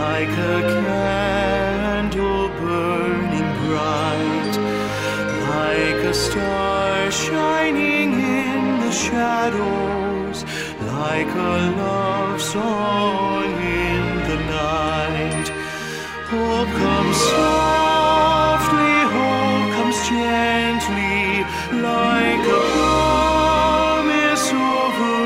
like a candle burning bright, like a star shining in the shadows, like a love song in the night. Hope comes softly, hope comes gently, like a promise over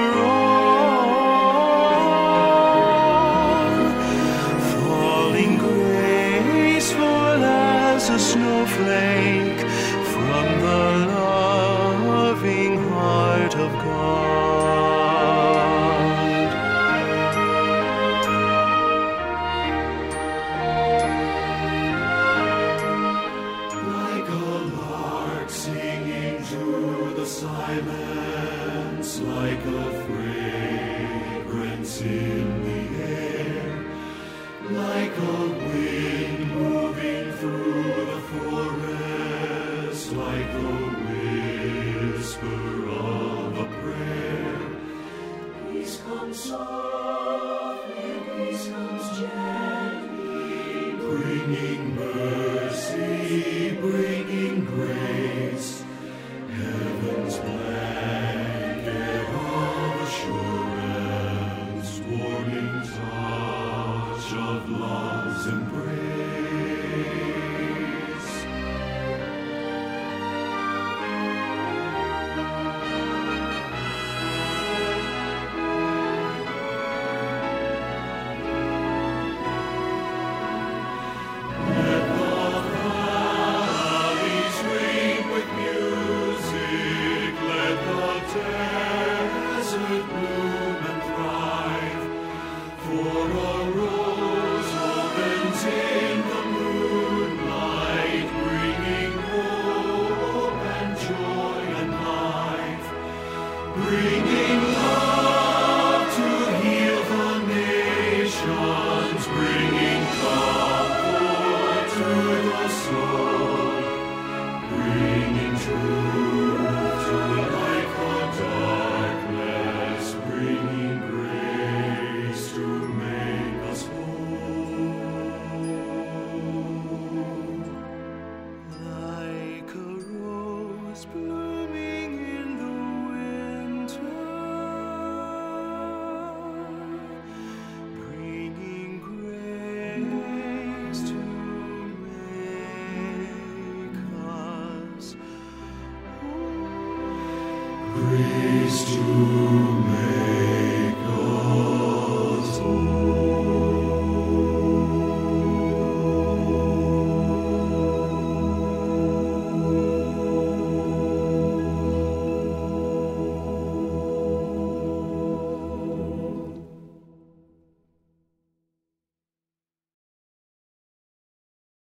all, falling graceful as a snowflake from the loving heart of God. Like a lark singing through the silence, like a fragrance in the air, like a wind moving through the forest, like the whisper of a prayer. Peace comes softly, peace comes gently, bringing mercy, bringing grace, heaven's blanket of assurance, warming touch of love's embrace. Let the valleys ring with music, let the desert bloom and thrive, for a rose opens in the moonlight, bringing hope and joy and life, bringing love to heal the nations, bringing comfort to the soul, bringing truth to light the darkness, bringing grace to make us whole. Like a rose blooming in the winter, bringing grace to make us whole. Grace to make